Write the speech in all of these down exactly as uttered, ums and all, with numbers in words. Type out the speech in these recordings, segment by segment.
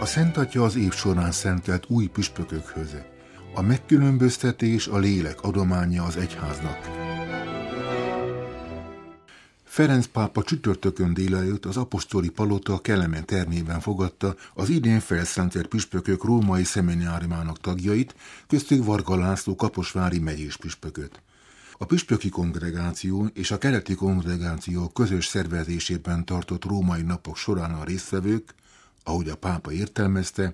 A Szent Atya az év során szentelt új püspökökhöz. A megkülönböztetés a lélek adománya az egyháznak. Ferenc pápa csütörtökön délelőtt az apostoli palota Kelemen termében fogadta az idén felszentelt püspökök római szemináriumának tagjait, köztük Varga László kaposvári megyés püspököt. A püspöki kongregáció és a keleti kongregáció közös szervezésében tartott római napok során a résztvevők, ahogy a pápa értelmezte,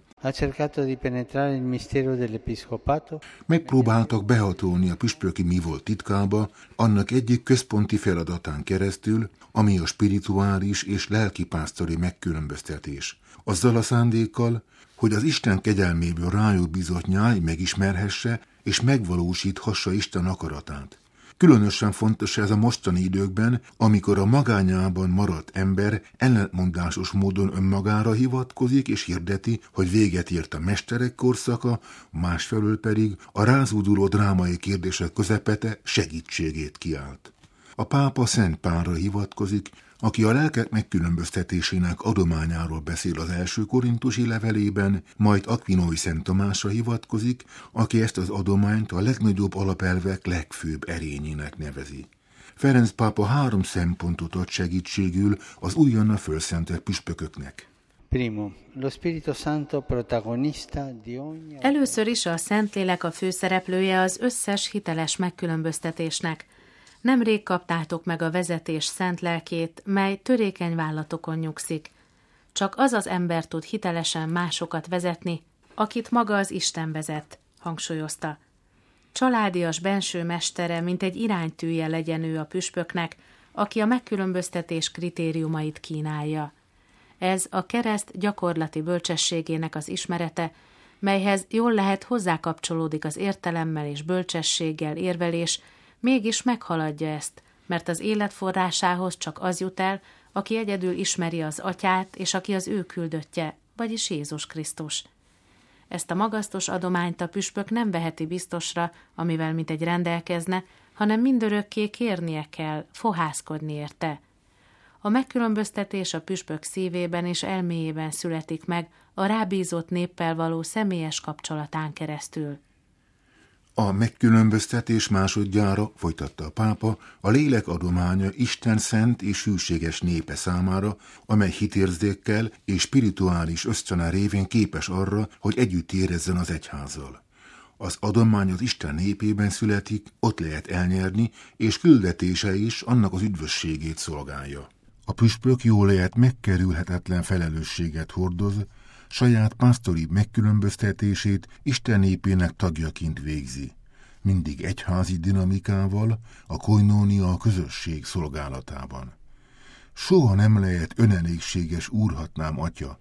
megpróbáltak behatolni a püspöki mi volt titkába, annak egyik központi feladatán keresztül, ami a spirituális és lelkipásztori megkülönböztetés. Azzal a szándékkal, hogy az Isten kegyelméből rájuk bizott nyáj megismerhesse és megvalósíthassa Isten akaratát. Különösen fontos ez a mostani időkben, amikor a magányában maradt ember ellentmondásos módon önmagára hivatkozik és hirdeti, hogy véget ért a mesterek korszaka, másfelől pedig a rázóduló drámai kérdések közepete segítségét kiált. A pápa Szent Pálra hivatkozik, aki a lelkek megkülönböztetésének adományáról beszél az első korintusi levelében, majd Akvinói Szent Tamásra hivatkozik, aki ezt az adományt a legnagyobb alapelvek legfőbb erényének nevezi. Ferenc pápa három szempontot ad segítségül az újonnan fölszentelt püspököknek. Először is a Szentlélek a főszereplője az összes hiteles megkülönböztetésnek. Nemrég kaptátok meg a vezetés szent lelkét, mely törékeny vállatokon nyugszik. Csak az az ember tud hitelesen másokat vezetni, akit maga az Isten vezet, hangsúlyozta. Családias benső mestere, mint egy iránytűje legyen ő a püspöknek, aki a megkülönböztetés kritériumait kínálja. Ez a kereszt gyakorlati bölcsességének az ismerete, melyhez jól lehet hozzákapcsolódik az értelemmel és bölcsességgel érvelés, mégis meghaladja ezt, mert az élet forrásához csak az jut el, aki egyedül ismeri az Atyát, és aki az ő küldöttje, vagyis Jézus Krisztus. Ezt a magasztos adományt a püspök nem veheti biztosra, amivel mintegy rendelkezne, hanem mindörökké kérnie kell, fohászkodni érte. A megkülönböztetés a püspök szívében és elméjében születik meg a rábízott néppel való személyes kapcsolatán keresztül. A megkülönböztetés másodjára, folytatta a pápa, a lélek adománya Isten szent és hűséges népe számára, amely hitérzékkel és spirituális ösztöne révén képes arra, hogy együtt érezzen az egyházzal. Az adomány az Isten népében születik, ott lehet elnyerni, és küldetése is annak az üdvösségét szolgálja. A püspök jól lehet megkerülhetetlen felelősséget hordoz, saját pásztori megkülönböztetését Isten népének tagjaként végzi. Mindig egyházi dinamikával, a koinónia a közösség szolgálatában. Soha nem lehet önelégséges úrhatnám atya,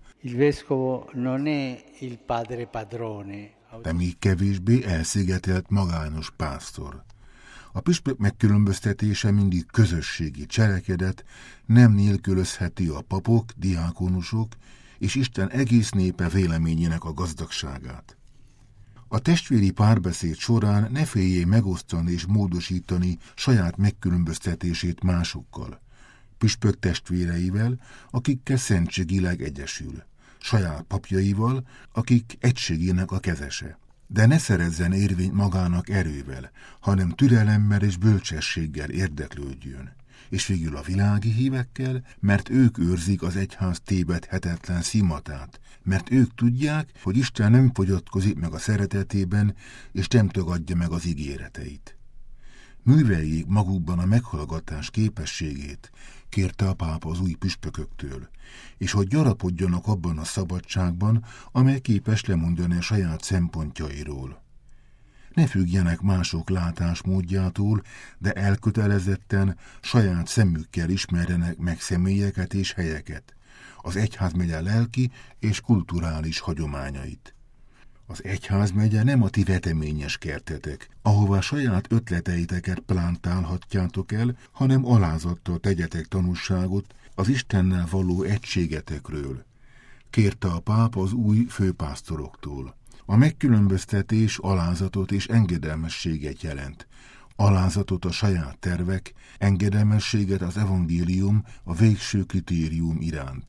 de még kevésbé elszigetelt magányos pásztor. A püspök megkülönböztetése mindig közösségi cselekedet, nem nélkülözheti a papok, diákonusok és Isten egész népe véleményének a gazdagságát. A testvéri párbeszéd során ne féljél megosztani és módosítani saját megkülönböztetését másokkal, püspök testvéreivel, akikkel szentségileg egyesül, saját papjaival, akik egységének a kezese. De ne szerezzen érvényt magának erővel, hanem türelemmel és bölcsességgel érdeklődjön, és végül a világi hívekkel, mert ők őrzik az egyház tévedhetetlen szimatát, mert ők tudják, hogy Isten nem fogyatkozik meg a szeretetében, és nem tagadja meg az ígéreteit. Műveljék magukban a meghallgatás képességét, kérte a pápa az új püspököktől, és hogy gyarapodjanak abban a szabadságban, amely képes lemondani a saját szempontjairól. Ne függjenek mások látásmódjától, de elkötelezetten saját szemükkel ismerjenek meg személyeket és helyeket, az egyházmegye lelki és kulturális hagyományait. Az egyházmegye nem a ti veteményes kertetek, ahová saját ötleteiteket plántálhatjátok el, hanem alázattal tegyetek tanúságot az Istennel való egységetekről, kérte a pápa az új főpásztoroktól. A megkülönböztetés alázatot és engedelmességet jelent. Alázatot a saját tervek, engedelmességet az evangélium, a végső kritérium iránt.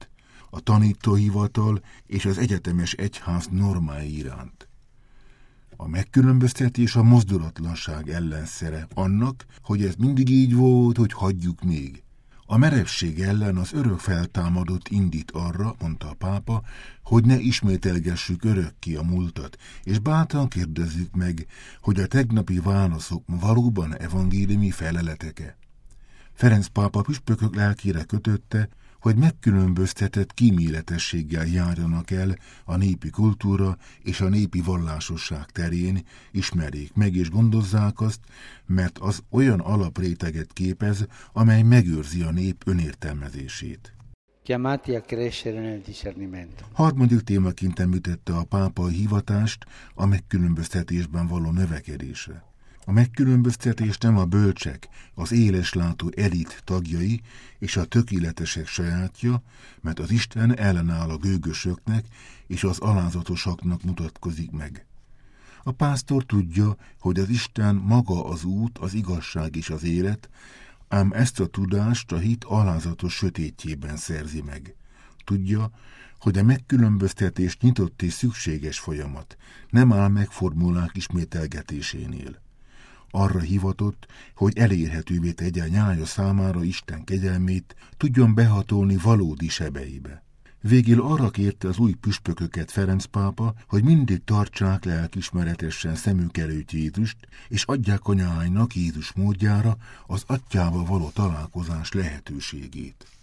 a tanítóhivatal és az egyetemes egyház normái iránt. A megkülönböztetés a mozdulatlanság ellenszere annak, hogy ez mindig így volt, hogy hagyjuk még. A merevség ellen az örök feltámadott indít arra, mondta a pápa, hogy ne ismételgessük örökké a múltat, és bátran kérdezzük meg, hogy a tegnapi válaszok valóban evangéliumi feleletek-e. Ferenc pápa püspökök lelkére kötötte, hogy megkülönböztetett kíméletességgel járjanak el a népi kultúra és a népi vallásosság terén, ismerjék meg és gondozzák azt, mert az olyan alapréteget képez, amely megőrzi a nép önértelmezését. Chiamati a crescere nel discernimento. Harmadik témaként említette a pápa a hivatást a megkülönböztetésben való növekedésre. A megkülönböztetés nem a bölcsek, az éleslátó elit tagjai és a tökéletesek sajátja, mert az Isten ellenáll a gőgösöknek és az alázatosaknak mutatkozik meg. A pásztor tudja, hogy az Isten maga az út, az igazság és az élet, ám ezt a tudást a hit alázatos sötétjében szerzi meg. Tudja, hogy a megkülönböztetés nyitott és szükséges folyamat, nem áll meg formulák ismételgetésénél. Arra hivatott, hogy elérhetővé tegye nyája számára Isten kegyelmét, tudjon behatolni valódi sebeibe. Végül arra kérte az új püspököket Ferenc pápa, hogy mindig tartsák lelkismeretesen szemük előtt Jézust, és adják a nyájnak Jézus módjára az atyával való találkozás lehetőségét.